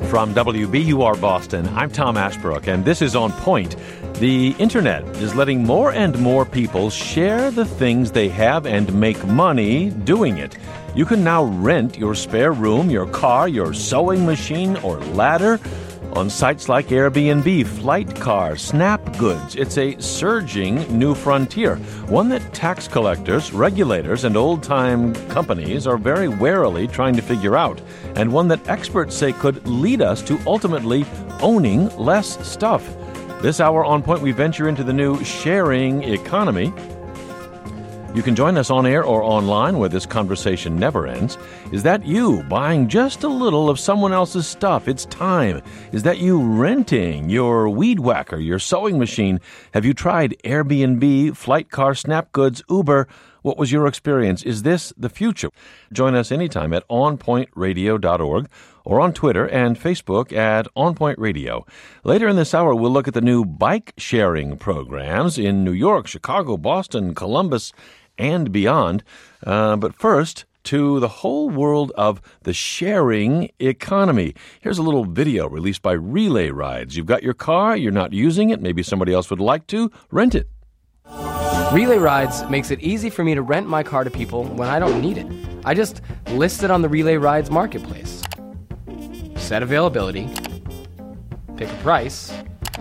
From WBUR Boston, I'm Tom Ashbrook, and this is On Point. The Internet is letting more and more people share the things they have and make money doing it. You can now rent your spare room, your car, your sewing machine, or ladder on sites like Airbnb, Flightcar, Snapgoods. It's a surging new frontier, one that tax collectors, regulators, and old-time companies are very warily trying to figure out, and one that experts say could lead us to ultimately owning less stuff. This hour on Point, we venture into the new sharing economy. You can join us on air or online where this conversation never ends. Is that you buying just a little of someone else's stuff? It's time. Is that you renting your weed whacker, your sewing machine? Have you tried Airbnb, Flightcar, Snapgoods, Uber? What was your experience? Is this the future? Join us anytime at onpointradio.org or on Twitter and Facebook at OnPoint Radio. Later in this hour, we'll look at the new bike-sharing programs in New York, Chicago, Boston, Columbus, and beyond. But first, to the whole world of the sharing economy. Here's a little video released by Relay Rides. You've got your car, you're not using it, maybe somebody else would like to, rent it. Relay Rides makes it easy for me to rent my car to people when I don't need it. I just list it on the Relay Rides marketplace. Set availability, pick a price,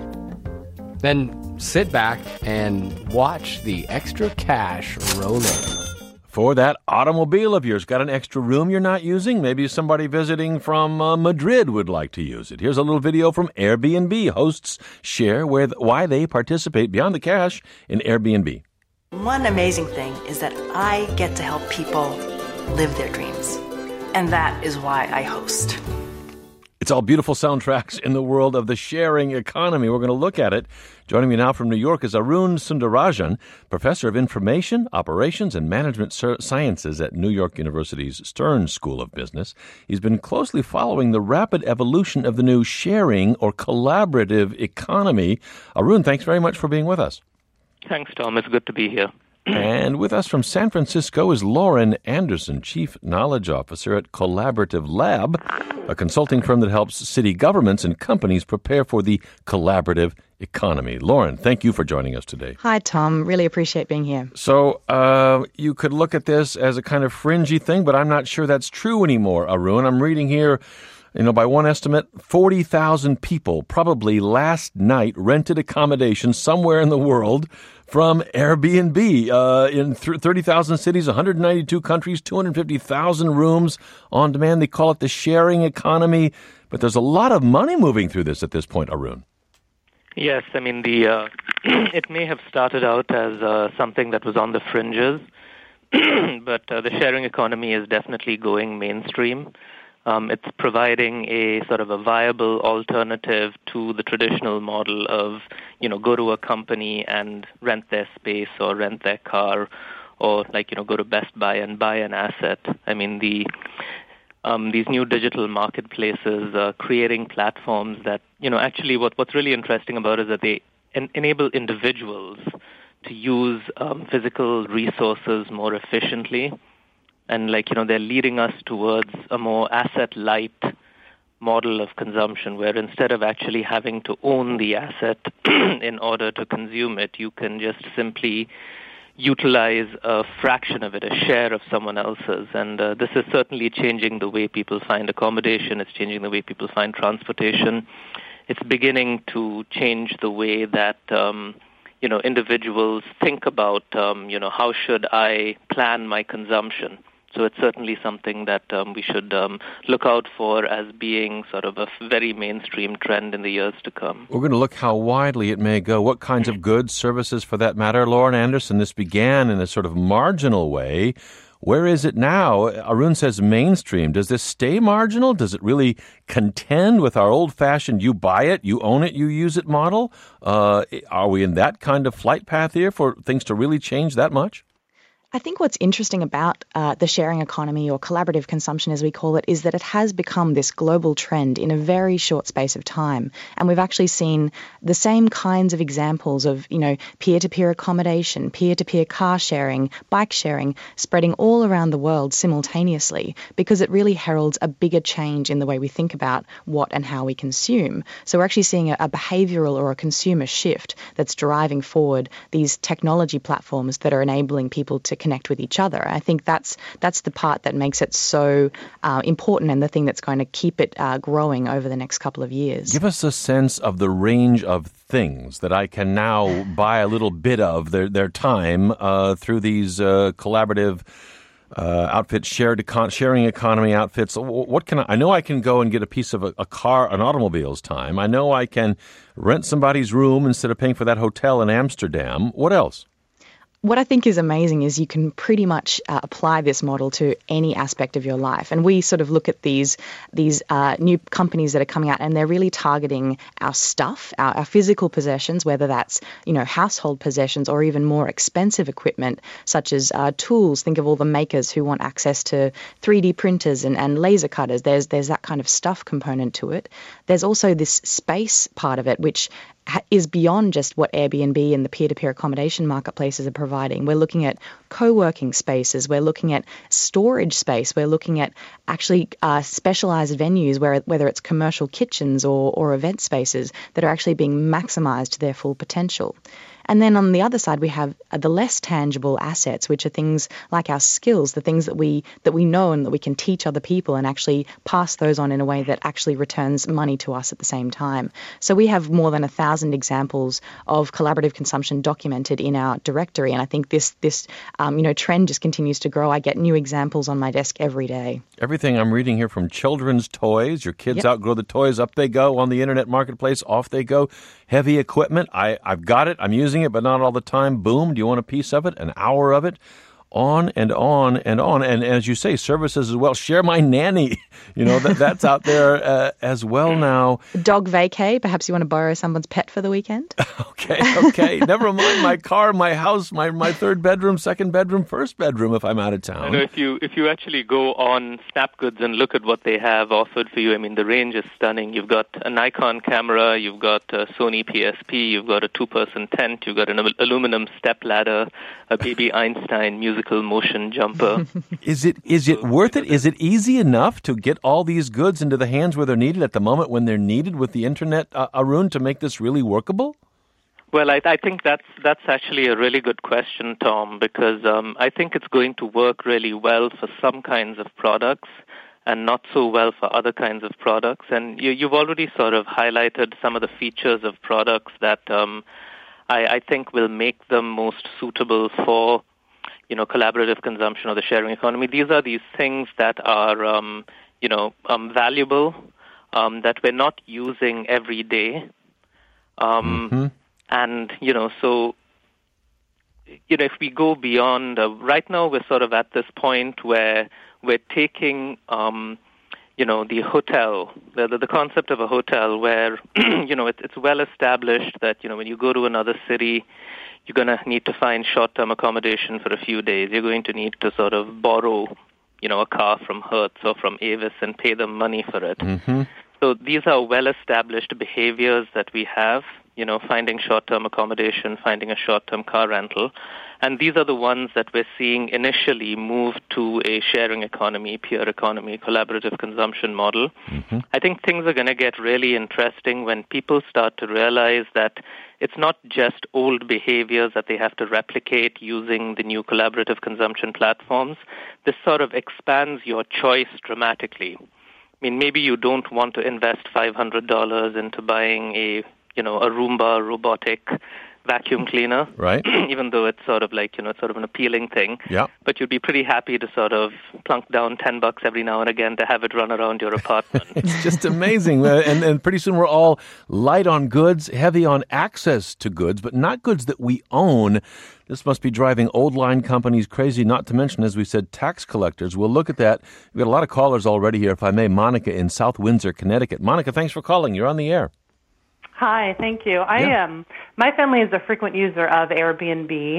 then sit back and watch the extra cash roll in. For that automobile of yours, got an extra room you're not using? Maybe somebody visiting from Madrid would like to use it. Here's a little video from Airbnb. Hosts share why they participate beyond the cash in Airbnb. One amazing thing is that I get to help people live their dreams. And that is why I host. It's all beautiful soundtracks in the world of the sharing economy. We're going to look at it. Joining me now from New York is Arun Sundarajan, professor of information, operations, and management sciences at New York University's Stern School of Business. He's been closely following the rapid evolution of the new sharing or collaborative economy. Arun, thanks very much for being with us. Thanks, Tom. It's good to be here. And with us from San Francisco is Lauren Anderson, Chief Knowledge Officer at Collaborative Lab, a consulting firm that helps city governments and companies prepare for the collaborative economy. Lauren, thank you for joining us today. Hi, Tom. Really appreciate being here. So you could look at this as a kind of fringy thing, but I'm not sure that's true anymore, Arun. I'm reading here, by one estimate, 40,000 people probably last night rented accommodation somewhere in the world from Airbnb in 30,000 cities, 192 countries, 250,000 rooms on demand. They call it the sharing economy, but there's a lot of money moving through this at this point, Arun. Yes, it may have started out as something that was on the fringes, but the sharing economy is definitely going mainstream. It's providing a sort of a viable alternative to the traditional model of, go to a company and rent their space or rent their car or go to Best Buy and buy an asset. These new digital marketplaces are creating platforms that, actually what's really interesting about it is that they enable individuals to use physical resources more efficiently. And they're leading us towards a more asset-light model of consumption where instead of actually having to own the asset in order to consume it, you can just simply utilize a fraction of it, a share of someone else's. And this is certainly changing the way people find accommodation. It's changing the way people find transportation. It's beginning to change the way that individuals think about, how should I plan my consumption? So it's certainly something that we should look out for as being sort of a very mainstream trend in the years to come. We're going to look how widely it may go, what kinds of goods, services for that matter. Lauren Anderson, this began in a sort of marginal way. Where is it now? Arun says mainstream. Does this stay marginal? Does it really contend with our old-fashioned you buy it, you own it, you use it model? Are we in that kind of flight path here for things to really change that much? I think what's interesting about the sharing economy, or collaborative consumption as we call it, is that it has become this global trend in a very short space of time. And we've actually seen the same kinds of examples of, peer-to-peer accommodation, peer-to-peer car sharing, bike sharing, spreading all around the world simultaneously, because it really heralds a bigger change in the way we think about what and how we consume. So we're actually seeing a behavioral or a consumer shift that's driving forward these technology platforms that are enabling people to connect with each other. I think that's the part that makes it so important, and the thing that's going to keep it growing over the next couple of years. Give us a sense of the range of things that I can now buy a little bit of their time through these collaborative outfits, sharing economy outfits. What can I know I can go and get a piece of a car, an automobile's time. I know I can rent somebody's room instead of paying for that hotel in Amsterdam. What else? What I think is amazing is you can pretty much apply this model to any aspect of your life. And we sort of look at these new companies that are coming out, and they're really targeting our stuff, our physical possessions, whether that's, household possessions or even more expensive equipment, such as tools. Think of all the makers who want access to 3D printers and laser cutters. There's that kind of stuff component to it. There's also this space part of it, which is beyond just what Airbnb and the peer-to-peer accommodation marketplaces are providing. We're looking at co-working spaces. We're looking at storage space. We're looking at actually specialized venues, whether it's commercial kitchens or event spaces that are actually being maximized to their full potential. And then on the other side, we have the less tangible assets, which are things like our skills, the things that we know and that we can teach other people and actually pass those on in a way that actually returns money to us at the same time. So we have more than 1,000 examples of collaborative consumption documented in our directory. And I think this trend just continues to grow. I get new examples on my desk every day. Everything I'm reading here, from children's toys, your kids outgrow the toys, up they go on the internet marketplace, off they go. Heavy equipment, I've got it, I'm using it, but not all the time. Boom, do you want a piece of it, an hour of it? On and on and on. And as you say, services as well. Share My Nanny. That's out there as well now. Dog vacay. Perhaps you want to borrow someone's pet for the weekend. Okay. Never mind my car, my house, my third bedroom, second bedroom, first bedroom if I'm out of town. If you actually go on Snapgoods and look at what they have offered for you, the range is stunning. You've got a Nikon camera, you've got a Sony PSP, you've got a two-person tent, you've got an aluminum step ladder, a baby Einstein musical motion jumper. Is it worth it? Is it easy enough to get all these goods into the hands where they're needed at the moment when they're needed with the internet, Arun, to make this really workable? Well, I think that's actually a really good question, Tom, because I think it's going to work really well for some kinds of products and not so well for other kinds of products. And you've already sort of highlighted some of the features of products that I think will make them most suitable for collaborative consumption or the sharing economy. These are these things that are, valuable, that we're not using every day. And, so, if we go beyond, right now we're sort of at this point where we're taking, the hotel, the concept of a hotel where, it's well established that, when you go to another city, you're going to need to find short-term accommodation for a few days. You're going to need to sort of borrow, a car from Hertz or from Avis and pay them money for it. Mm-hmm. So these are well-established behaviors that we have, finding short-term accommodation, finding a short-term car rental. And these are the ones that we're seeing initially move to a sharing economy, peer economy, collaborative consumption model. Mm-hmm. I think things are going to get really interesting when people start to realize that it's not just old behaviors that they have to replicate using the new collaborative consumption platforms. This sort of expands your choice dramatically. Maybe you don't want to invest $500 into buying a Roomba robotic vacuum cleaner, right? Even though it's sort of like, it's sort of an appealing thing. Yeah. But you'd be pretty happy to sort of plunk down $10 every now and again to have it run around your apartment. It's just amazing. And pretty soon we're all light on goods, heavy on access to goods, but not goods that we own. This must be driving old line companies crazy, not to mention, as we said, tax collectors. We'll look at that. We've got a lot of callers already here, if I may. Monica in South Windsor, Connecticut. Monica, thanks for calling. You're on the air. Hi, thank you. My family is a frequent user of Airbnb.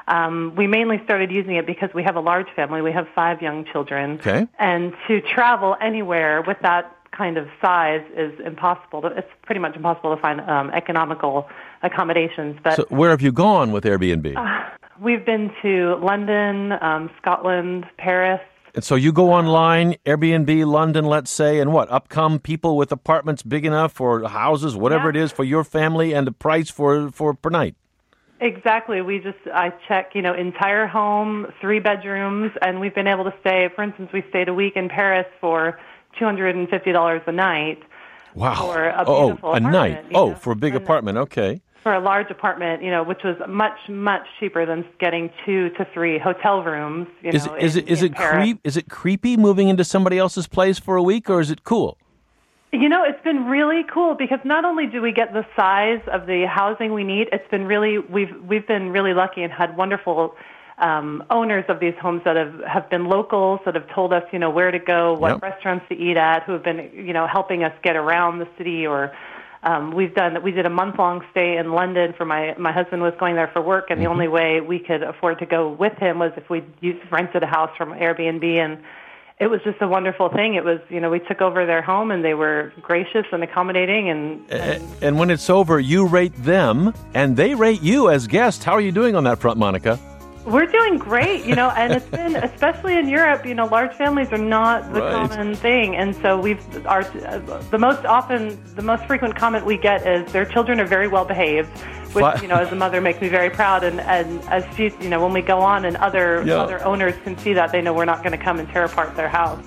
We mainly started using it because we have a large family. We have 5 young children. Okay. And to travel anywhere with that kind of size is impossible. It's pretty much impossible to find economical accommodations. But So where have you gone with Airbnb? We've been to London, Scotland, Paris. And so you go online, Airbnb, London, let's say, and what? Up come people with apartments big enough or houses, whatever it is, for your family and the price for per night. Exactly. I check, entire home, 3 bedrooms, and we've been able to stay, for instance, we stayed a week in Paris for $250 a night. Wow. For a beautiful a apartment, night. For a big apartment. Okay. For a large apartment, which was much, much cheaper than getting 2 to 3 hotel rooms. Is it creepy moving into somebody else's place for a week, or is it cool? It's been really cool because not only do we get the size of the housing we need, we've been really lucky and had wonderful owners of these homes that have been locals, that have told us, where to go, what restaurants to eat at, who have been, helping us get around the city. Or we did a month-long stay in London for my husband was going there for work, and the only way we could afford to go with him was if we rented a house from Airbnb, and it was just a wonderful thing. It was, we took over their home, and they were gracious and accommodating. And when it's over, you rate them, and they rate you as guests. How are you doing on that front, Monica? We're doing great, and it's been, especially in Europe, large families are not the common thing. And so the most frequent comment we get is their children are very well behaved, which, as a mother makes me very proud. And as she, when we go on and other owners can see that, they know we're not going to come and tear apart their house.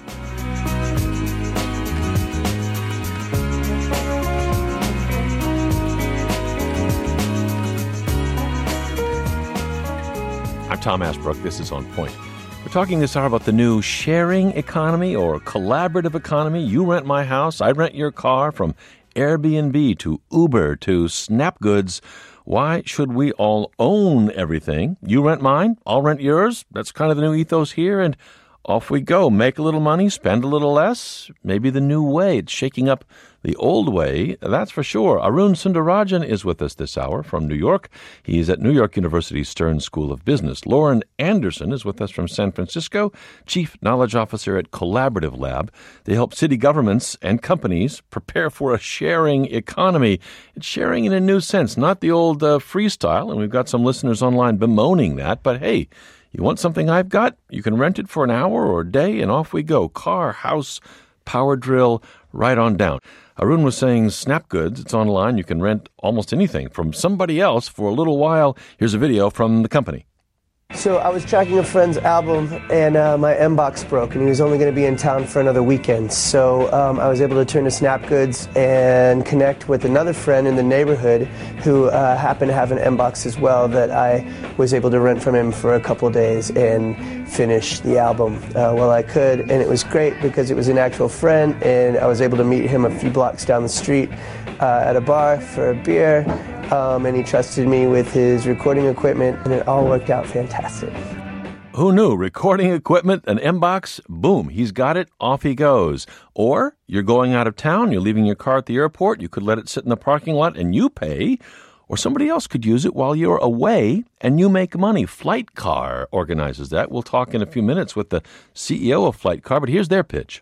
I'm Tom Ashbrook. This is On Point. We're talking this hour about the new sharing economy or collaborative economy. You rent my house, I rent your car, from Airbnb to Uber to Snapgoods. Why should we all own everything? You rent mine, I'll rent yours. That's kind of the new ethos here, and off we go. Make a little money, spend a little less. Maybe the new way. It's shaking up the old way, that's for sure. Arun Sundarajan is with us this hour from New York. He's at New York University Stern School of Business. Lauren Anderson is with us from San Francisco, Chief Knowledge Officer at Collaborative Lab. They help city governments and companies prepare for a sharing economy. It's sharing in a new sense, not the old freestyle, and we've got some listeners online bemoaning that, but hey, you want something I've got? You can rent it for an hour or a day, and off we go. Car, house, power drill, right on down. Arun was saying Snapgoods, it's online. You can rent almost anything from somebody else for a little while. Here's a video from the company. So I was tracking a friend's album, and my Mbox broke, and he was only going to be in town for another weekend. So I was able to turn to Snapgoods and connect with another friend in the neighborhood who happened to have an Mbox as well, that I was able to rent from him for a couple days and finish the album while I could. And it was great because it was an actual friend, and I was able to meet him a few blocks down the street at a bar for a beer. And he trusted me with his recording equipment, and it all worked out fantastic. Who knew? Recording equipment, an Mbox, boom, he's got it, off he goes. Or you're going out of town, you're leaving your car at the airport, you could let it sit in the parking lot and you pay, or somebody else could use it while you're away and you make money. Flightcar organizes that. We'll talk in a few minutes with the CEO of Flightcar, but here's their pitch.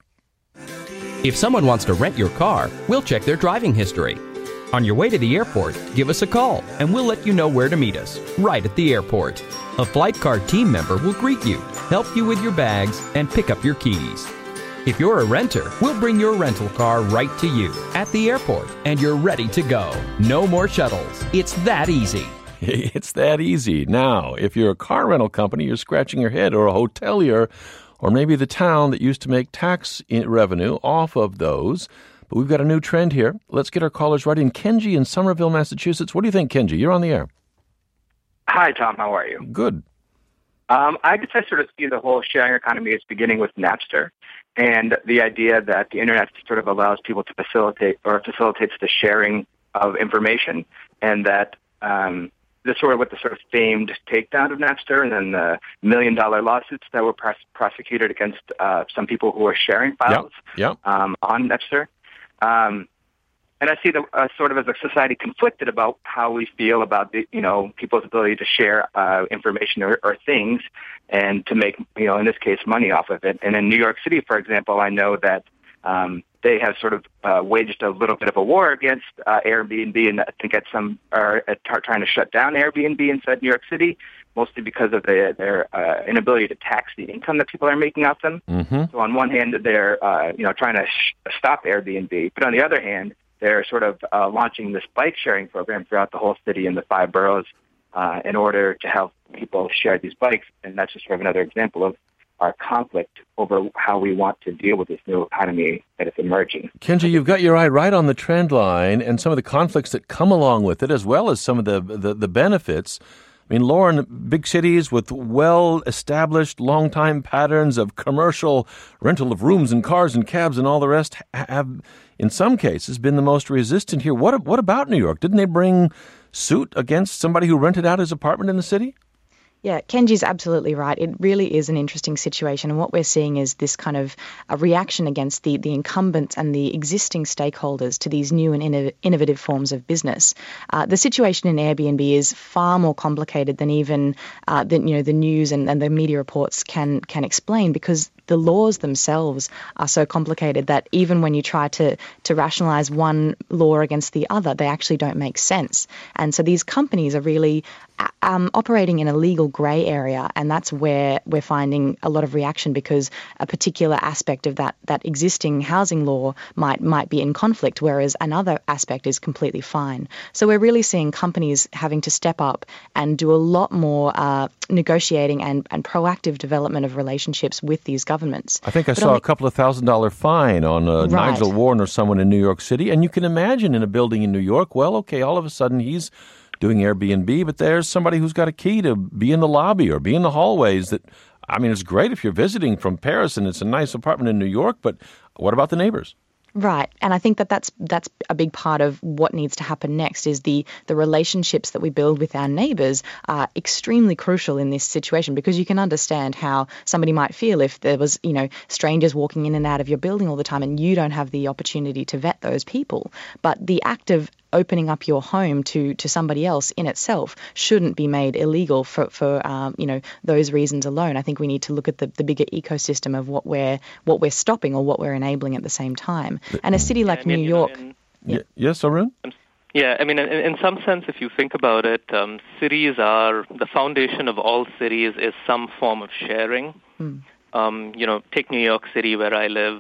If someone wants to rent your car, we'll check their driving history. On your way to the airport, give us a call, and we'll let you know where to meet us, right at the airport. A Flightcar team member will greet you, help you with your bags, and pick up your keys. If you're a renter, we'll bring your rental car right to you at the airport, and you're ready to go. No more shuttles. It's that easy. It's that easy. Now, if you're a car rental company, you're scratching your head, or a hotelier, or maybe the town that used to make tax revenue off of those. But we've got a new trend here. Let's get our callers right in. Kenji in Somerville, Massachusetts. What do you think, Kenji? You're on the air. Hi, Tom. How are you? Good. I guess I sort of see the whole sharing economy as beginning with Napster, and the idea that the internet sort of allows people to facilitates the sharing of information, and that this sort of with the sort of famed takedown of Napster, and then the $1 million lawsuits that were prosecuted against some people who were sharing files on Napster. And I see the sort of as a society conflicted about how we feel about the, people's ability to share information or things and to make, in this case, money off of it. And in New York City, for example, I know that they have sort of waged a little bit of a war against Airbnb, and I think some are trying to shut down Airbnb inside New York City, mostly because of their inability to tax the income that people are making off them. Mm-hmm. So on one hand, they're trying to stop Airbnb, but on the other hand, they're sort of launching this bike sharing program throughout the whole city in the 5 boroughs in order to help people share these bikes. And that's just sort of another example of our conflict over how we want to deal with this new economy that is emerging. Kenji, you've got your eye right on the trend line and some of the conflicts that come along with it, as well as some of the benefits. I mean, Lauren, big cities with well-established, long-time patterns of commercial rental of rooms and cars and cabs and all the rest have, in some cases, been the most resistant here. What about New York? Didn't they bring suit against somebody who rented out his apartment in the city? Yeah, Kenji's absolutely right. It really is an interesting situation. And what we're seeing is this kind of a reaction against the incumbents and the existing stakeholders to these new and innovative forms of business. The situation in Airbnb is far more complicated than even the news and the media reports can explain, because the laws themselves are so complicated that even when you try to rationalize one law against the other, they actually don't make sense. And so these companies are really operating in a legal grey area, and that's where we're finding a lot of reaction, because a particular aspect of that existing housing law might be in conflict, whereas another aspect is completely fine. So we're really seeing companies having to step up and do a lot more negotiating and proactive development of relationships with these governments. I think I saw a couple of $1,000 fine on Nigel Warren or someone in New York City, and you can imagine in a building in New York, well, okay, all of a sudden he's doing Airbnb, but there's somebody who's got a key to be in the lobby or be in the hallways. It's great if you're visiting from Paris and it's a nice apartment in New York, but what about the neighbors? Right. And I think that's a big part of what needs to happen next is the relationships that we build with our neighbors are extremely crucial in this situation, because you can understand how somebody might feel if there was, strangers walking in and out of your building all the time and you don't have the opportunity to vet those people. But the act of opening up your home to somebody else in itself shouldn't be made illegal for those reasons alone. I think we need to look at the bigger ecosystem of what we're stopping or what we're enabling at the same time. And a city like New York... Yes, Arun? Yeah, in some sense, if you think about it, cities are, the foundation of all cities is some form of sharing. Take New York City where I live.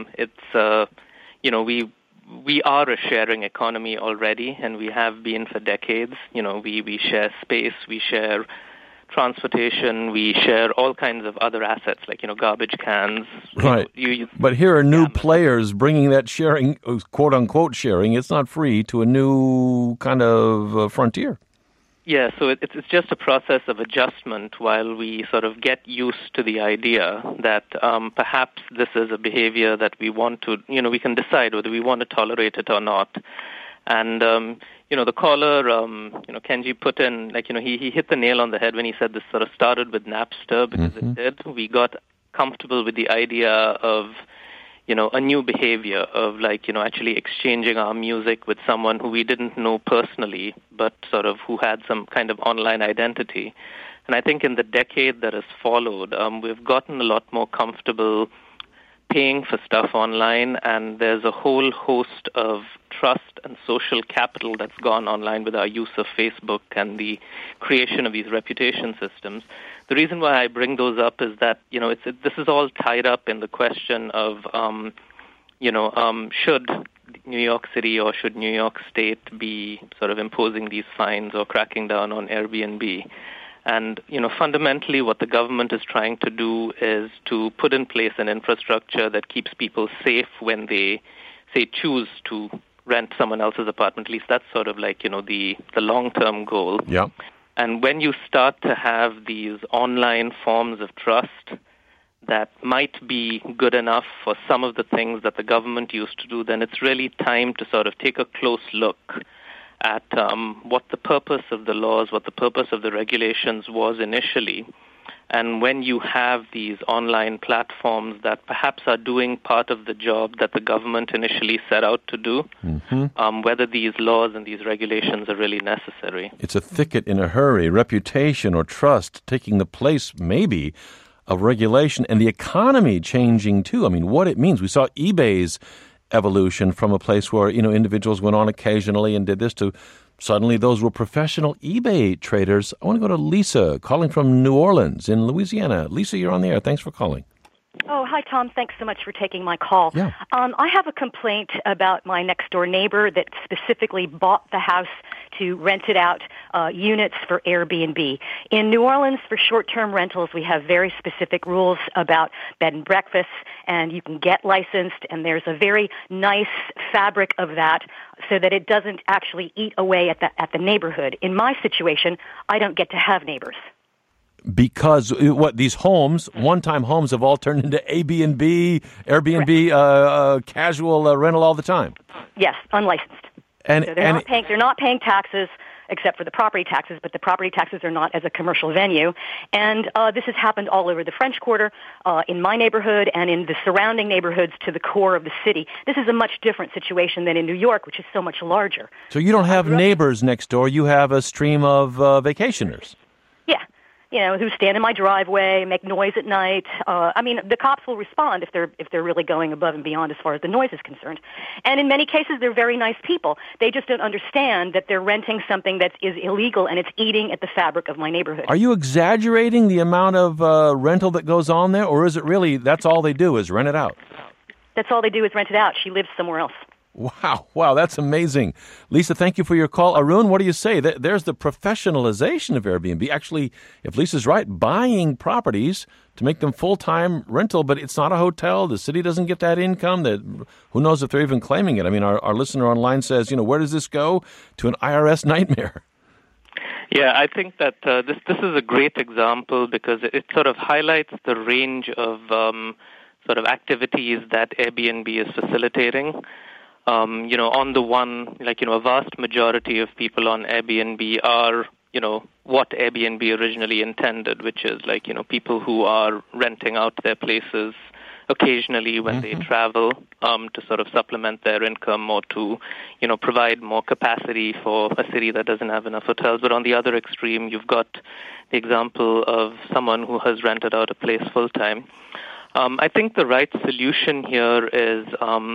We are a sharing economy already, and we have been for decades. We share space, we share transportation, we share all kinds of other assets like, garbage cans. Right. But here are new players bringing that sharing, quote-unquote sharing, it's not free, to a new kind of frontier. Yeah, so it's just a process of adjustment while we sort of get used to the idea that perhaps this is a behavior that we want to, we can decide whether we want to tolerate it or not. And, the caller, Kenji put in, he hit the nail on the head when he said this sort of started with Napster, because it did. We got comfortable with the idea of, a new behavior of actually exchanging our music with someone who we didn't know personally, but sort of who had some kind of online identity. And I think in the decade that has followed, we've gotten a lot more comfortable paying for stuff online, and there's a whole host of trust and social capital that's gone online with our use of Facebook and the creation of these reputation systems. The reason why I bring those up is that, this is all tied up in the question of, should New York City or should New York State be sort of imposing these fines or cracking down on Airbnb? And, fundamentally what the government is trying to do is to put in place an infrastructure that keeps people safe when they, say, choose to rent someone else's apartment. At least that's sort of the long-term goal. Yeah. And when you start to have these online forms of trust that might be good enough for some of the things that the government used to do, then it's really time to sort of take a close look at what the purpose of the laws, what the purpose of the regulations was initially, And when you have these online platforms that perhaps are doing part of the job that the government initially set out to do, whether these laws and these regulations are really necessary. It's a thicket in a hurry, reputation or trust taking the place, maybe, of regulation, and the economy changing, too. I mean, what it means. We saw eBay's evolution from a place where, individuals went on occasionally and did this to suddenly those were professional eBay traders. I want to go to Lisa, calling from New Orleans in Louisiana. Lisa, you're on the air. Thanks for calling. Oh, hi, Tom. Thanks so much for taking my call. Yeah. I have a complaint about my next-door neighbor that specifically bought the house to rent it out, units for Airbnb. In New Orleans, for short-term rentals, we have very specific rules about bed and breakfasts, and you can get licensed, and there's a very nice fabric of that so that it doesn't actually eat away at the neighborhood. In my situation, I don't get to have neighbors. Because these homes, one-time homes, have all turned into Airbnb, casual rental all the time. Yes, unlicensed. And so they're not paying taxes except for the property taxes, but the property taxes are not as a commercial venue. And this has happened all over the French Quarter, in my neighborhood, and in the surrounding neighborhoods to the core of the city. This is a much different situation than in New York, which is so much larger. So you don't have neighbors next door. You have a stream of vacationers. Yeah. Who stand in my driveway, make noise at night. The cops will respond if they're really going above and beyond as far as the noise is concerned. And in many cases, they're very nice people. They just don't understand that they're renting something that is illegal and it's eating at the fabric of my neighborhood. Are you exaggerating the amount of rental that goes on there, or is it really that's all they do is rent it out? That's all they do is rent it out. She lives somewhere else. Wow, that's amazing. Lisa, thank you for your call. Arun, what do you say? There's the professionalization of Airbnb. Actually, if Lisa's right, buying properties to make them full-time rental, but it's not a hotel. The city doesn't get that income. Who knows if they're even claiming it? I mean, our listener online says, where does this go? To an IRS nightmare. Yeah, I think that this is a great example because it sort of highlights the range of sort of activities that Airbnb is facilitating. On the one, a vast majority of people on Airbnb are, what Airbnb originally intended, which is people who are renting out their places occasionally when they travel to sort of supplement their income or to, provide more capacity for a city that doesn't have enough hotels. But on the other extreme, you've got the example of someone who has rented out a place full time. I think the right solution here is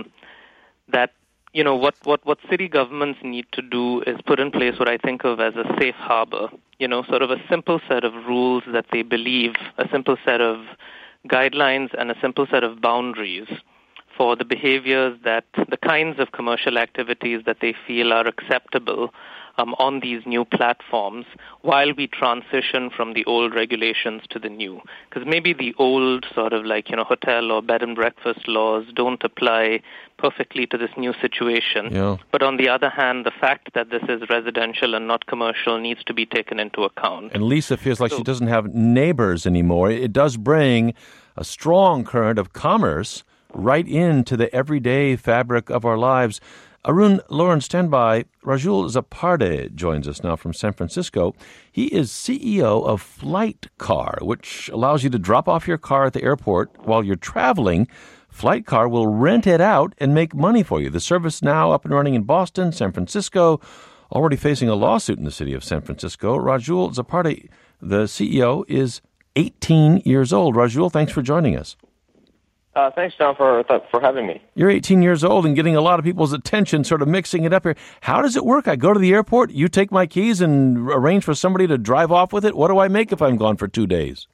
that what city governments need to do is put in place what I think of as a safe harbor, sort of a simple set of rules that they believe, a simple set of guidelines and a simple set of boundaries for the behaviors the kinds of commercial activities that they feel are acceptable on these new platforms while we transition from the old regulations to the new. Because maybe the old sort of hotel or bed and breakfast laws don't apply perfectly to this new situation. Yeah. But on the other hand, the fact that this is residential and not commercial needs to be taken into account. And Lisa feels like she doesn't have neighbors anymore. It does bring a strong current of commerce right into the everyday fabric of our lives. Arun, Lauren, stand by. Rajul Zaparde joins us now from San Francisco. He is CEO of FlightCar, which allows you to drop off your car at the airport while you're traveling. FlightCar will rent it out and make money for you. The service now up and running in Boston, San Francisco, already facing a lawsuit in the city of San Francisco. Rajul Zaparde, the CEO, is 18 years old. Rajul, thanks for joining us. Thanks, Tom, for having me. You're 18 years old and getting a lot of people's attention, sort of mixing it up here. How does it work? I go to the airport, you take my keys and arrange for somebody to drive off with it. What do I make if I'm gone for 2 days?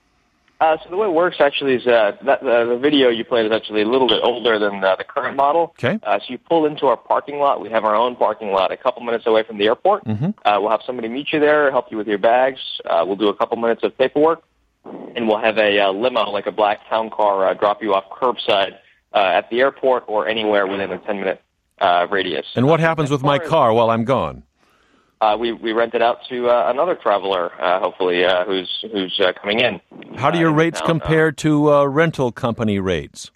So the way it works actually is the video you played is actually a little bit older than the current model. Okay. So you pull into our parking lot. We have our own parking lot a couple minutes away from the airport. We'll have somebody meet you there, help you with your bags. We'll do a couple minutes of paperwork. And we'll have a limo, like a black town car, drop you off curbside at the airport or anywhere within a 10-minute radius. And what happens with my car while I'm gone? We rent it out to another traveler, hopefully, who's coming in. How do your rates compare to rental company rates?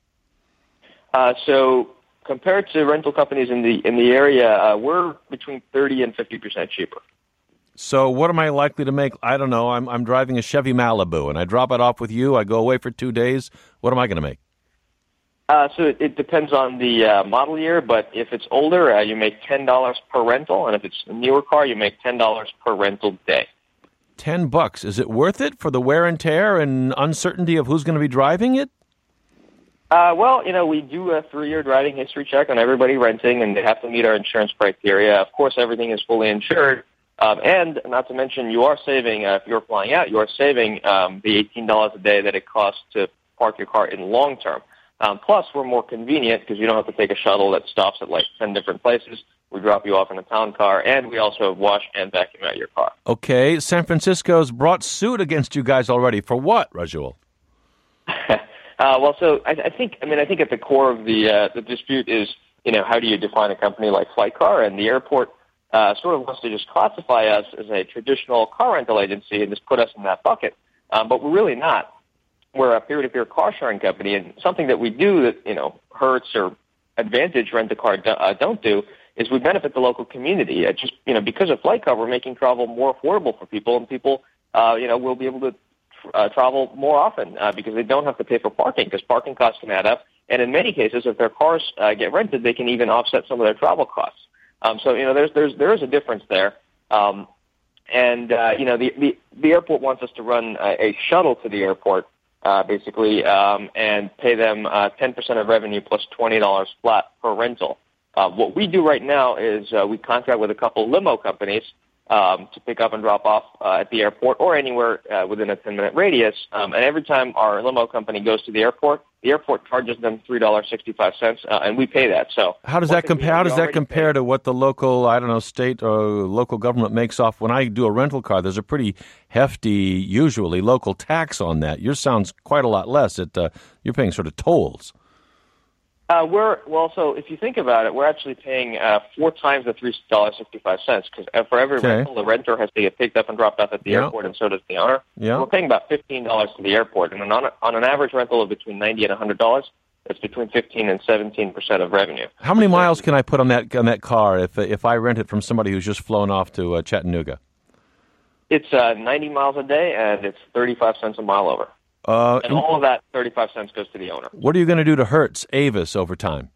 So compared to rental companies in the area, we're between 30 and 50% cheaper. So what am I likely to make? I don't know. I'm driving a Chevy Malibu, and I drop it off with you. I go away for 2 days. What am I going to make? So it depends on the model year, but if it's older, you make $10 per rental, and if it's a newer car, you make $10 per rental day. $10. Is it worth it for the wear and tear and uncertainty of who's going to be driving it? Well, we do a 3-year driving history check on everybody renting, and they have to meet our insurance criteria. Of course, everything is fully insured. And not to mention, you are saving, if you're flying out, you are saving the $18 a day that it costs to park your car in long term. Plus, we're more convenient because you don't have to take a shuttle that stops at like 10 different places. We drop you off in a town car, and we also wash and vacuum out your car. Okay, San Francisco's brought suit against you guys already. For what, Rajul? Well, so I think at the core of the dispute is, how do you define a company like FlightCar? And the airport sort of wants to just classify us as a traditional car rental agency and just put us in that bucket. But we're really not. We're a peer-to-peer car sharing company, and something that we do that, Hertz or Advantage Rent-A-Car don't do is we benefit the local community. Because of FlightCar, we're making travel more affordable for people, and people, will be able to travel more often because they don't have to pay for parking, because parking costs can add up. And in many cases, if their cars get rented, they can even offset some of their travel costs. So there is a difference there. The airport wants us to run a shuttle to the airport, basically, and pay them 10% of revenue plus $20 flat per rental. What we do right now is we contract with a couple limo companies to pick up and drop off at the airport or anywhere within a 10-minute radius. And every time our limo company goes to the airport charges them $3.65, and we pay that. So how does that compare? How does that compare to what the local, state or local government makes off? When I do a rental car, there's a pretty hefty, usually local tax on that. Yours sounds quite a lot less. You're paying sort of tolls. So if you think about it, we're actually paying 4 times the $3.65, because for every rental, the renter has to get picked up and dropped off at the airport, and so does the owner. Yeah. We're paying about $15 to the airport, and on an average rental of between $90 and $100, it's between 15 and 17% of revenue. How many miles can I put on that car if I rent it from somebody who's just flown off to Chattanooga? It's 90 miles a day, and it's 35 cents a mile over. And all of that 35 cents goes to the owner. What are you going to do to Hertz, Avis over time?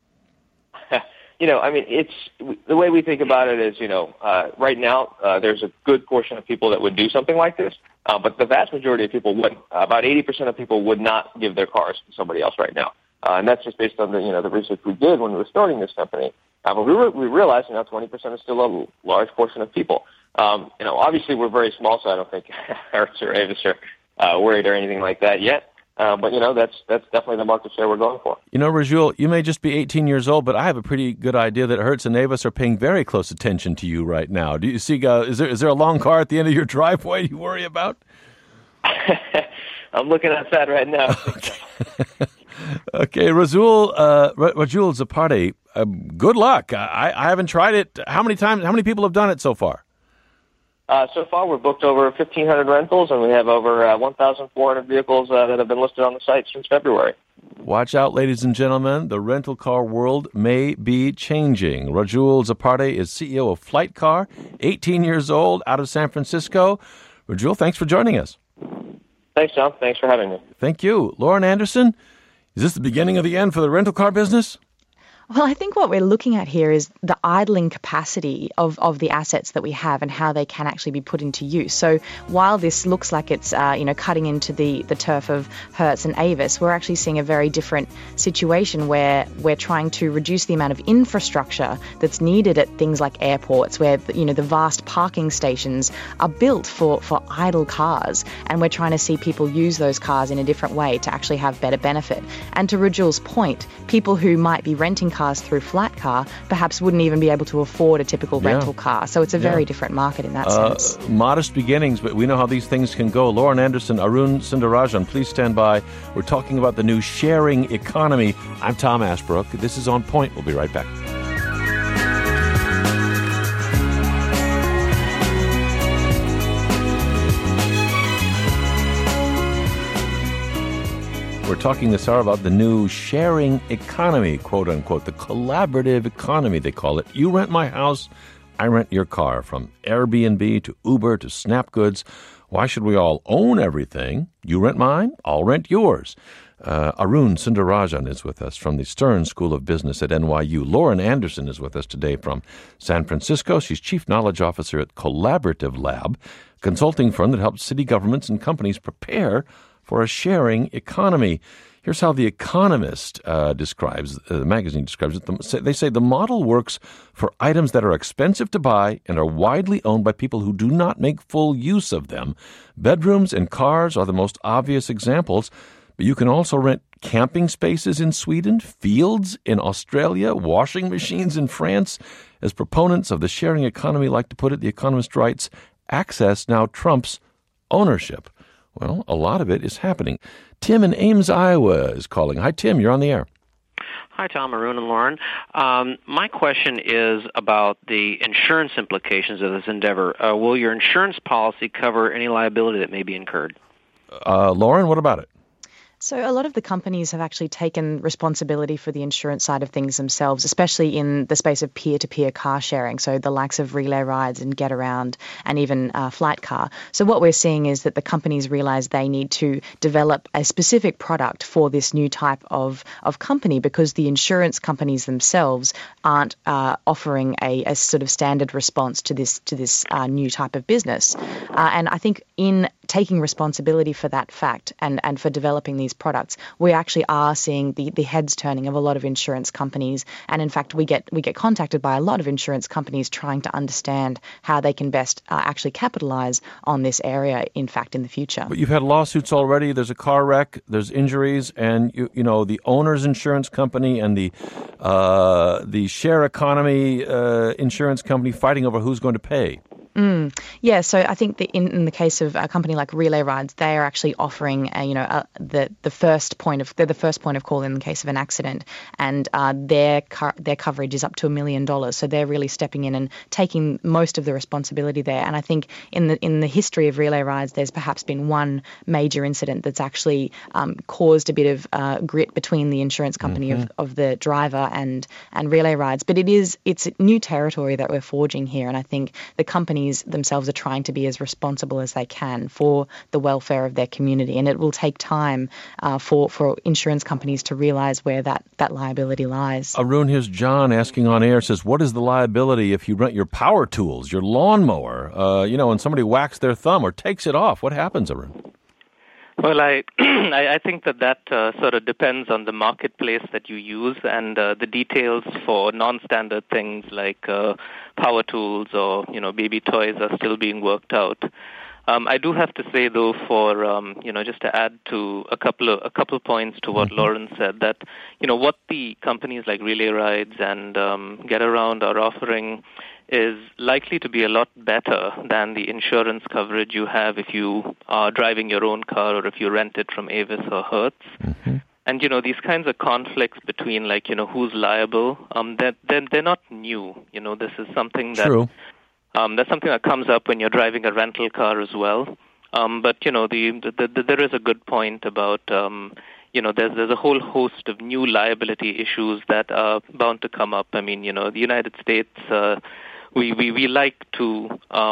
It's the way we think about it is, right now there's a good portion of people that would do something like this, but the vast majority of people wouldn't. About 80% of people would not give their cars to somebody else right now, and that's just based on the research we did when we were starting this company. But we realized 20% is still a large portion of people. Obviously we're very small, so I don't think Hertz or Avis are worried or anything like that yet. But that's definitely the market share we're going for. Rajul, you may just be 18 years old, but I have a pretty good idea that Hertz and Avis are paying very close attention to you right now. Do you see? Is there a long car at the end of your driveway you worry about? I'm looking outside right now. Okay, Rajul Zaparte, good luck. I haven't tried it. How many people have done it so far? So far, we've booked over 1,500 rentals, and we have over 1,400 vehicles that have been listed on the site since February. Watch out, ladies and gentlemen. The rental car world may be changing. Rajul Zaparte is CEO of FlightCar, 18 years old, out of San Francisco. Rajul, thanks for joining us. Thanks, John. Thanks for having me. Thank you. Lauren Anderson, is this the beginning of the end for the rental car business? Well, I think what we're looking at here is the idling capacity of the assets that we have and how they can actually be put into use. So while this looks like it's cutting into the turf of Hertz and Avis, we're actually seeing a very different situation where we're trying to reduce the amount of infrastructure that's needed at things like airports, where the vast parking stations are built for idle cars, and we're trying to see people use those cars in a different way to actually have better benefit. And to Rajul's point, people who might be renting cars through FlightCar perhaps wouldn't even be able to afford a typical rental car. So it's a very different market in that sense. Modest beginnings, but we know how these things can go. Lauren Anderson, Arun Sundarajan, please stand by. We're talking about the new sharing economy. I'm Tom Ashbrook. This is On Point. We'll be right back. We're talking this hour about the new sharing economy, quote unquote, the collaborative economy, they call it. You rent my house, I rent your car, from Airbnb to Uber to Snapgoods. Why should we all own everything? You rent mine, I'll rent yours. Arun Sundarajan is with us from the Stern School of Business at NYU. Lauren Anderson is with us today from San Francisco. She's Chief Knowledge Officer at Collaborative Lab, a consulting firm that helps city governments and companies prepare for a sharing economy. Here's how The Economist describes, the magazine describes it. They say the model works for items that are expensive to buy and are widely owned by people who do not make full use of them. Bedrooms and cars are the most obvious examples, but you can also rent camping spaces in Sweden, fields in Australia, washing machines in France. As proponents of the sharing economy like to put it, The Economist writes, access now trumps ownership. Well, a lot of it is happening. Tim in Ames, Iowa is calling. Hi, Tim. You're on the air. Hi, Tom, Arun, and Lauren. My question is about the insurance implications of this endeavor. Will your insurance policy cover any liability that may be incurred? Lauren, what about it? So a lot of the companies have actually taken responsibility for the insurance side of things themselves, especially in the space of peer-to-peer car sharing, so the likes of Relay Rides and Get Around and even Flightcar. So what we're seeing is that the companies realize they need to develop a specific product for this new type of company, because the insurance companies themselves aren't offering a sort of standard response to this new type of business. And I think in taking responsibility for that fact and for developing these products, we actually are seeing the heads turning of a lot of insurance companies. And in fact, we get contacted by a lot of insurance companies trying to understand how they can best actually capitalize on this area, in fact, in the future. But you've had lawsuits already. There's a car wreck, there's injuries, and you know the owner's insurance company and the share economy insurance company fighting over who's going to pay. Yeah, so I think that in the case of a company like Relay Rides, they are actually offering the first point of call in the case of an accident, and their coverage is up to $1 million. So they're really stepping in and taking most of the responsibility there. And I think in the history of Relay Rides, there's perhaps been one major incident that's actually caused a bit of grit between the insurance company of the driver and Relay Rides. But it's new territory that we're forging here, and I think the companies themselves are trying to be as responsible as they can for the welfare of their community, and it will take time for insurance companies to realize where that liability lies. Arun, here's John asking on air, says, what is the liability if you rent your power tools, your lawnmower, and somebody whacks their thumb or takes it off? What happens, Arun? Well, I think that sort of depends on the marketplace that you use, and the details for non-standard things like power tools or baby toys are still being worked out. I do have to say, though, for just to add to a couple points to what Lauren said, that what the companies like Relay Rides and Get Around are offering is likely to be a lot better than the insurance coverage you have if you are driving your own car or if you rent it from Avis or Hertz. And, these kinds of conflicts between, who's liable, they're not new. This is something that... True. That's something that comes up when you're driving a rental car as well. But, there is a good point about, there's a whole host of new liability issues that are bound to come up. I mean, the United States... We like to,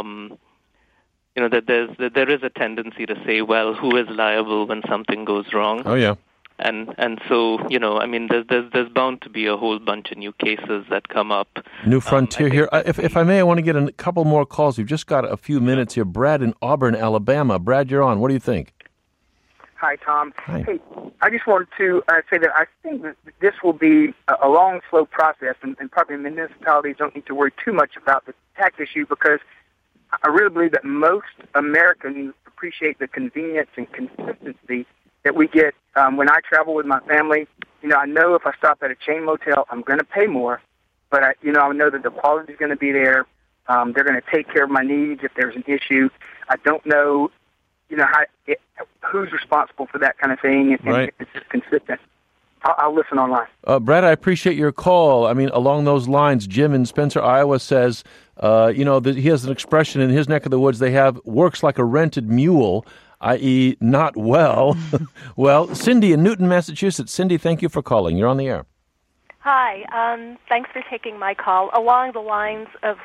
that there is a tendency to say, well, who is liable when something goes wrong? Oh, yeah. And so, there's bound to be a whole bunch of new cases that come up. New frontier here. If I may, I want to get a couple more calls. We've just got a few minutes here. Brad in Auburn, Alabama. Brad, you're on. What do you think? Hi, Tom. Hi. Hey, I just wanted to say that I think that this will be a long, slow process, and probably municipalities don't need to worry too much about the tax issue, because I really believe that most Americans appreciate the convenience and consistency that we get when I travel with my family. I know if I stop at a chain motel, I'm going to pay more, but I know that the quality is going to be there. They're going to take care of my needs if there's an issue. I don't know, who's responsible for that kind of thing, and right. It's just consistent. I'll listen online. Brad, I appreciate your call. I mean, along those lines, Jim in Spencer, Iowa says, he has an expression in his neck of the woods, they have works like a rented mule, i.e. not well. Well, Cindy in Newton, Massachusetts. Cindy, thank you for calling. You're on the air. Hi. Thanks for taking my call. Along the lines of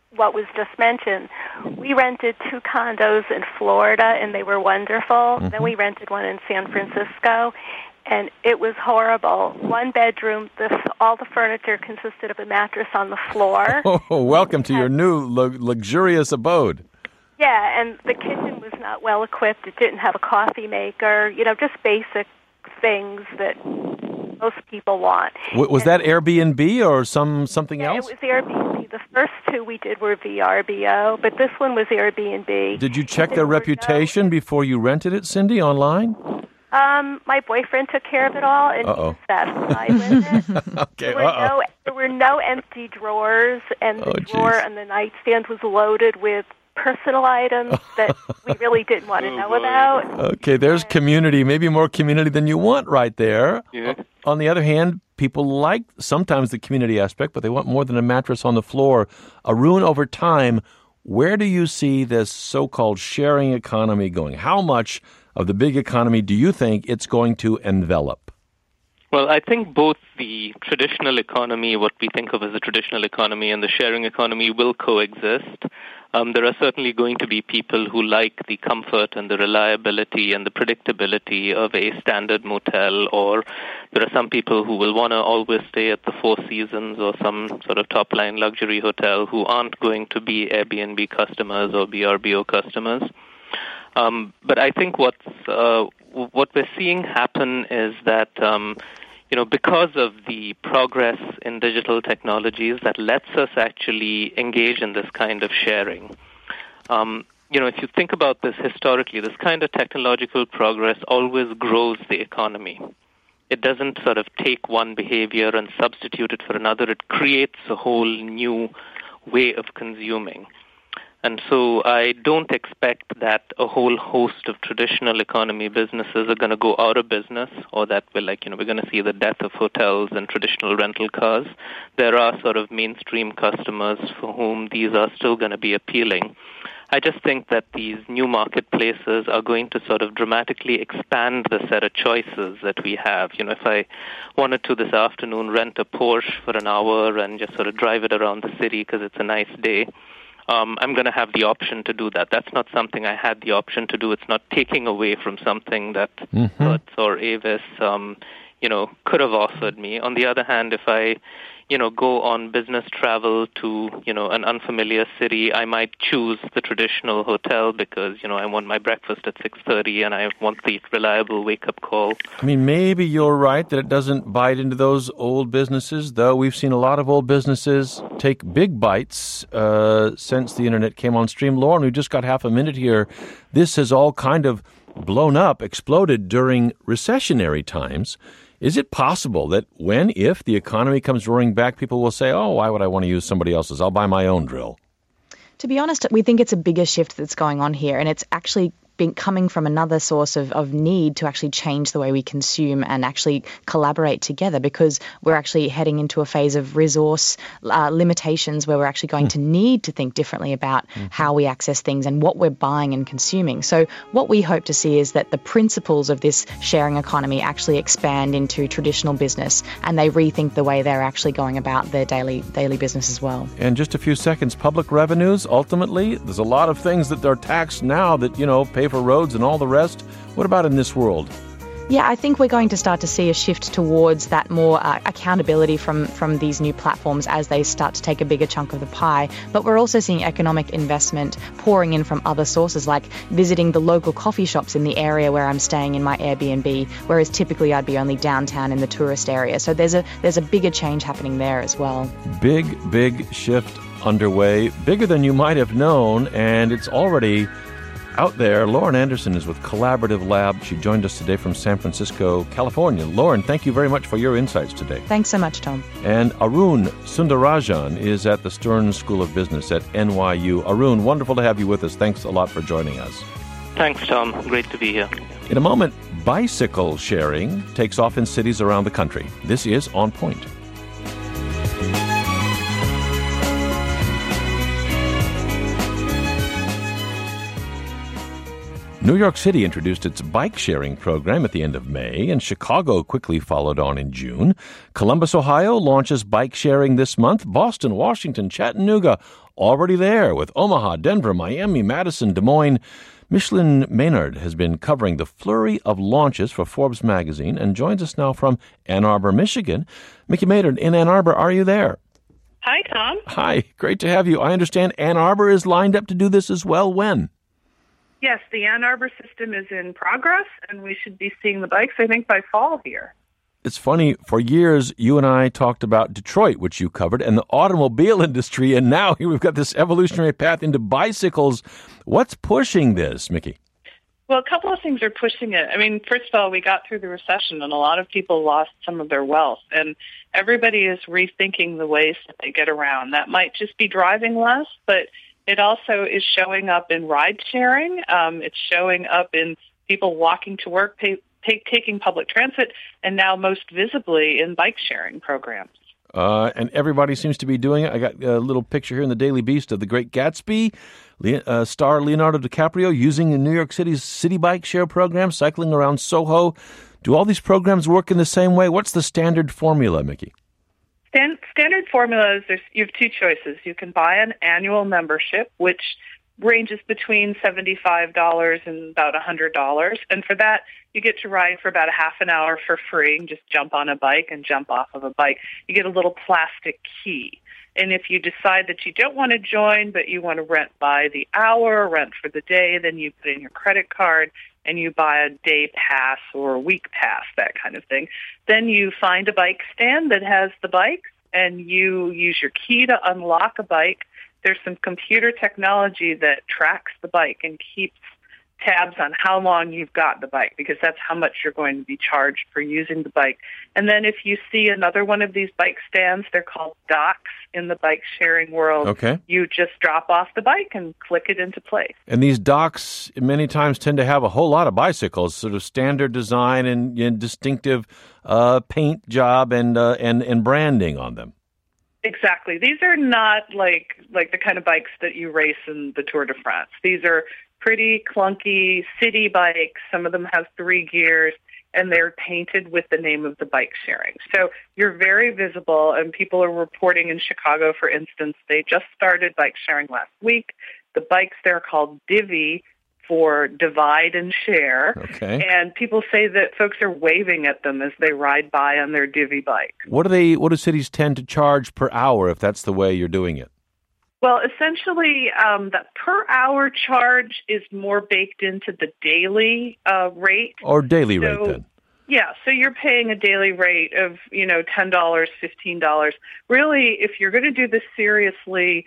what was just mentioned. We rented 2 condos in Florida, and they were wonderful. Mm-hmm. Then we rented one in San Francisco, and it was horrible. 1 bedroom, all the furniture consisted of a mattress on the floor. Oh, welcome to your new luxurious abode. Yeah, and the kitchen was not well equipped. It didn't have a coffee maker, just basic things that most people want. Was that Airbnb or something else? It was Airbnb. The first 2 we did were VRBO, but this one was Airbnb. Did you check their reputation before you rented it, Cindy, online? My boyfriend took care of it all, and he was satisfied with it. Okay, there were no empty drawers, and the drawer on the nightstand was loaded with personal items that we really didn't want to know about. Okay, there's community, maybe more community than you want right there. Yeah. On the other hand, people like sometimes the community aspect, but they want more than a mattress on the floor. Arun, over time, where do you see this so-called sharing economy going? How much of the big economy do you think it's going to envelop? Well, I think both the traditional economy, what we think of as the traditional economy, and the sharing economy will coexist. There are certainly going to be people who like the comfort and the reliability and the predictability of a standard motel, or there are some people who will want to always stay at the Four Seasons or some sort of top-line luxury hotel who aren't going to be Airbnb customers or VRBO customers. But I think what we're seeing happen is that because of the progress in digital technologies that lets us actually engage in this kind of sharing. If you think about this historically, this kind of technological progress always grows the economy. It doesn't sort of take one behavior and substitute it for another. It creates a whole new way of consuming. And so I don't expect that a whole host of traditional economy businesses are going to go out of business, or that we're going to see the death of hotels and traditional rental cars. There are sort of mainstream customers for whom these are still going to be appealing. I just think that these new marketplaces are going to sort of dramatically expand the set of choices that we have. If I wanted to this afternoon rent a Porsche for an hour and just sort of drive it around the city because it's a nice day, I'm going to have the option to do that. That's not something I had the option to do. It's not taking away from something that Hertz or Avis, could have offered me. On the other hand, if I, go on business travel to, an unfamiliar city, I might choose the traditional hotel because, I want my breakfast at 6:30 and I want the reliable wake-up call. I mean, maybe you're right that it doesn't bite into those old businesses, though we've seen a lot of old businesses take big bites since the Internet came on stream. Lauren, we've just got half a minute here. This has all kind of blown up, exploded during recessionary times. Is it possible that if the economy comes roaring back, people will say, oh, why would I want to use somebody else's? I'll buy my own drill. To be honest, we think it's a bigger shift that's going on here, and it's actually been coming from another source of need to actually change the way we consume and actually collaborate together, because we're actually heading into a phase of resource limitations where we're actually going to need to think differently about how we access things and what we're buying and consuming. So what we hope to see is that the principles of this sharing economy actually expand into traditional business, and they rethink the way they're actually going about their daily business as well. And just a few seconds, public revenues, ultimately, there's a lot of things that they're taxed now that, pay for roads and all the rest. What about in this world? Yeah, I think we're going to start to see a shift towards that more accountability from these new platforms as they start to take a bigger chunk of the pie. But we're also seeing economic investment pouring in from other sources, like visiting the local coffee shops in the area where I'm staying in my Airbnb, whereas typically I'd be only downtown in the tourist area. So there's a bigger change happening there as well. Big shift underway, bigger than you might have known, and it's already out there. Lauren Anderson is with Collaborative Lab. She joined us today from San Francisco, California. Lauren, thank you very much for your insights today. Thanks so much, Tom. And Arun Sundarajan is at the Stern School of Business at NYU. Arun, wonderful to have you with us. Thanks a lot for joining us. Thanks, Tom. Great to be here. In a moment, bicycle sharing takes off in cities around the country. This is On Point. New York City introduced its bike-sharing program at the end of May, and Chicago quickly followed on in June. Columbus, Ohio launches bike-sharing this month. Boston, Washington, Chattanooga already there, with Omaha, Denver, Miami, Madison, Des Moines. Michelin Maynard has been covering the flurry of launches for Forbes magazine and joins us now from Ann Arbor, Michigan. Mickey Maynard in Ann Arbor, are you there? Hi, Tom. Hi, great to have you. I understand Ann Arbor is lined up to do this as well. When? Yes, the Ann Arbor system is in progress, and we should be seeing the bikes, I think, by fall here. It's funny, for years you and I talked about Detroit, which you covered, and the automobile industry, and now here we've got this evolutionary path into bicycles. What's pushing this, Mickey? Well, a couple of things are pushing it. I mean, first of all, we got through the recession, and a lot of people lost some of their wealth, and everybody is rethinking the ways that they get around. That might just be driving less, but it also is showing up in ride sharing. It's showing up in people walking to work, taking public transit, and now most visibly in bike sharing programs. And everybody seems to be doing it. I got a little picture here in the Daily Beast of the Great Gatsby, star Leonardo DiCaprio using the New York City's city bike share program, cycling around Soho. Do all these programs work in the same way? What's the standard formula, Mickey? Standard formula is you have two choices. You can buy an annual membership, which ranges between $75 and about $100. And for that, you get to ride for about a half an hour for free and just jump on a bike and jump off of a bike. You get a little plastic key. And if you decide that you don't want to join, but you want to rent by the hour, rent for the day, then you put in your credit card and you buy a day pass or a week pass, that kind of thing. Then you find a bike stand that has the bikes, and you use your key to unlock a bike. There's some computer technology that tracks the bike and keeps tabs on how long you've got the bike, because that's how much you're going to be charged for using the bike. And then if you see another one of these bike stands, they're called docks in the bike sharing world. Okay. You just drop off the bike and click it into place. And these docks many times tend to have a whole lot of bicycles, sort of standard design and distinctive paint job and branding on them. Exactly. These are not like the kind of bikes that you race in the Tour de France. These are pretty clunky city bikes. Some of them have 3 gears, and they're painted with the name of the bike sharing. So you're very visible, and people are reporting in Chicago, for instance, they just started bike sharing last week. The bikes there are called Divvy, for divide and share. Okay. And people say that folks are waving at them as they ride by on their Divvy bike. What do cities tend to charge per hour if that's the way you're doing it? Well, essentially, the per-hour charge is more baked into the daily rate. Or daily rate, then. Yeah, so you're paying a daily rate of, $10, $15. Really, if you're going to do this seriously,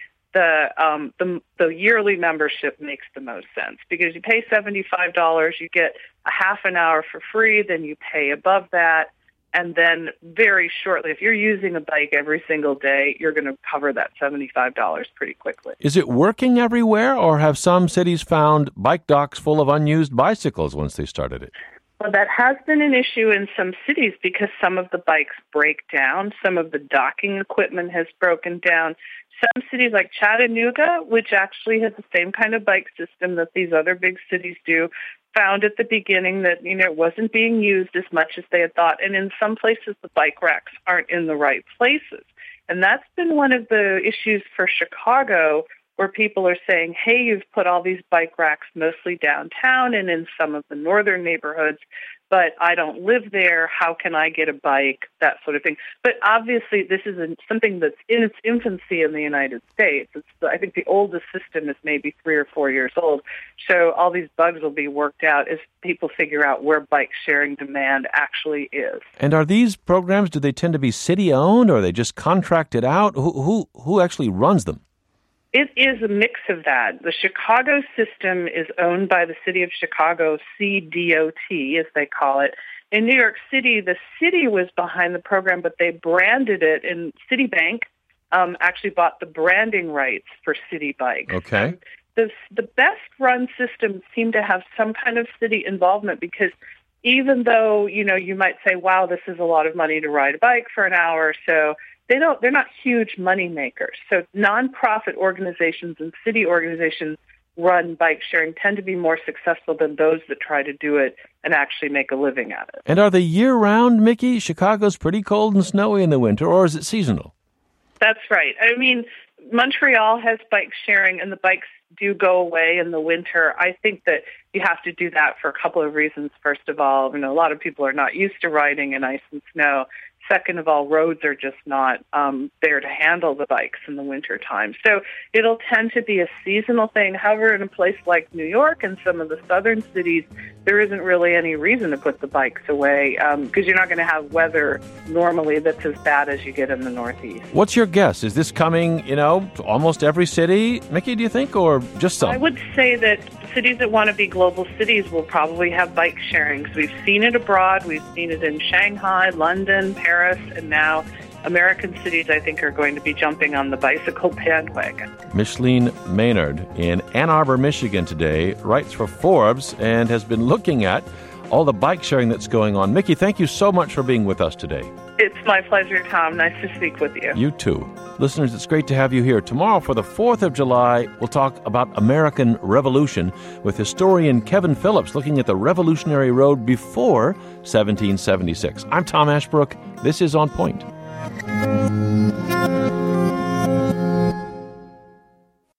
the yearly membership makes the most sense, because you pay $75, you get a half an hour for free, then you pay above that. And then very shortly, if you're using a bike every single day, you're going to cover that $75 pretty quickly. Is it working everywhere, or have some cities found bike docks full of unused bicycles once they started it? Well, that has been an issue in some cities because some of the bikes break down. Some of the docking equipment has broken down. Some cities like Chattanooga, which actually has the same kind of bike system that these other big cities do, found at the beginning that, it wasn't being used as much as they had thought. And in some places, the bike racks aren't in the right places. And that's been one of the issues for Chicago, where people are saying, hey, you've put all these bike racks mostly downtown and in some of the northern neighborhoods, but I don't live there. How can I get a bike? That sort of thing. But obviously, this is something that's in its infancy in the United States. I think the oldest system is maybe 3 or 4 years old. So all these bugs will be worked out as people figure out where bike sharing demand actually is. And are these programs, do they tend to be city-owned, or are they just contracted out? Who actually runs them? It is a mix of that. The Chicago system is owned by the City of Chicago, CDOT, as they call it. In New York City, the city was behind the program, but they branded it, and Citibank actually bought the branding rights for City Bike. Okay. The best-run systems seem to have some kind of city involvement, because even though, you might say, wow, this is a lot of money to ride a bike for an hour or so, they're not huge money makers. So nonprofit organizations and city organizations run bike sharing tend to be more successful than those that try to do it and actually make a living at it. And are they year-round, Mickey? Chicago's pretty cold and snowy in the winter, or is it seasonal? That's right. I mean, Montreal has bike sharing, and the bikes do go away in the winter. I think that you have to do that for a couple of reasons. First of all, a lot of people are not used to riding in ice and snow. Second of all, roads are just not there to handle the bikes in the wintertime. So it'll tend to be a seasonal thing. However, in a place like New York and some of the southern cities, there isn't really any reason to put the bikes away because you're not going to have weather normally that's as bad as you get in the Northeast. What's your guess? Is this coming, to almost every city, Mickey, do you think, or just some? I would say that cities that want to be global cities will probably have bike sharing. So we've seen it abroad. We've seen it in Shanghai, London, Paris, and now American cities, I think, are going to be jumping on the bicycle bandwagon. Micheline Maynard in Ann Arbor, Michigan today writes for Forbes and has been looking at all the bike sharing that's going on. Mickey, thank you so much for being with us today. It's my pleasure, Tom. Nice to speak with you. You too. Listeners, it's great to have you here. Tomorrow for the 4th of July, we'll talk about American Revolution with historian Kevin Phillips looking at the Revolutionary Road before 1776. I'm Tom Ashbrook. This is On Point.